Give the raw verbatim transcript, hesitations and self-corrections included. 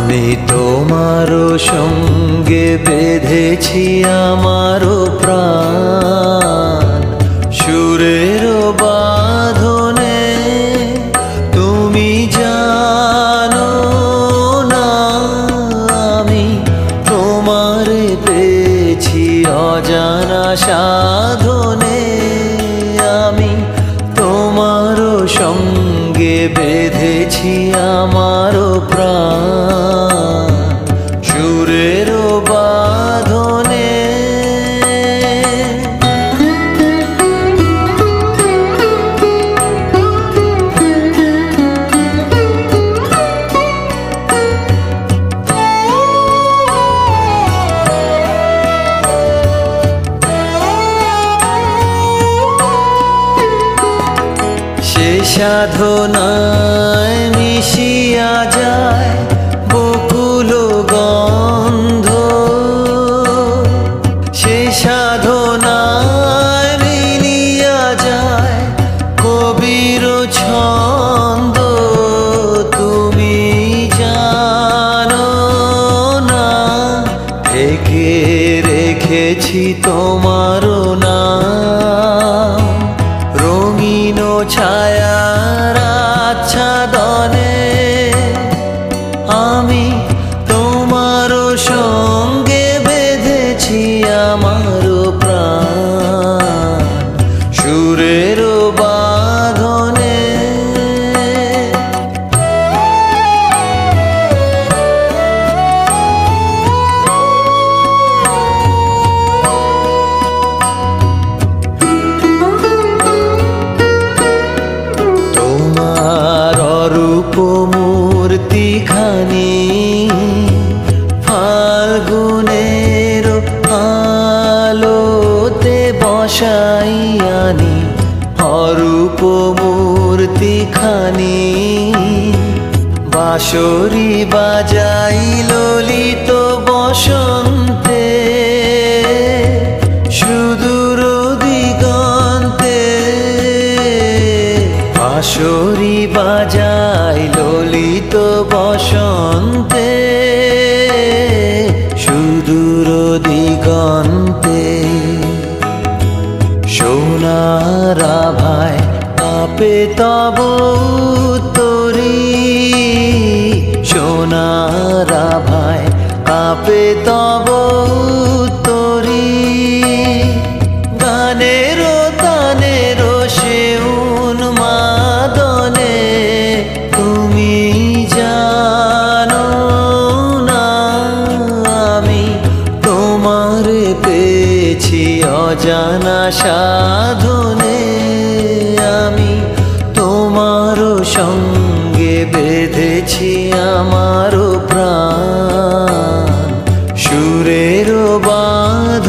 আমি তোমারও সঙ্গে বেঁধেছি আমারও প্রাণ সুরের বাঁধনে। তুমি জানো না আমি তোমারে পেয়েছি অজানা সাধনে। আমি তোমারও সঙ্গে বেঁধেছি আমারও প্রাণ সুরের বাঁধনে। সে সাধনায় মিশিয়া যায় বকুল গন্ধ। সে সাধনায় মিলিয়া যায় কবির ছন্দ। তুমি জানো না ঢেকে রেখেছি তোমারও নাম রঙিন ছায়ার আচ্ছাদনে। আমি তোমারও সঙ্গে বেঁধেছি আমারও প্রাণ সুরের বাঁধনে। মূর্তি খানি ফাল্গুনের আলোতে বসাইয়ানি। অরূপ মূর্তি খানি বাঁশরি বাজাই ললিত বসন্তে সুদূর দিগন্তে। বাঁশরি বাজাই ললিত বসন্তে সুদূর দিগন্তে। সোনার আভায় কাঁপে তব তরি। সোনার আভায় কাঁপে তব তরি। গানের তানের সে উন্মাদনে। তুমি জানো না আমি তোমারে পেয়েছি অজানা সাধনে। আমি তোমারও সঙ্গে বেঁধেছি আমারও প্রাণ সুরের বাঁধনে।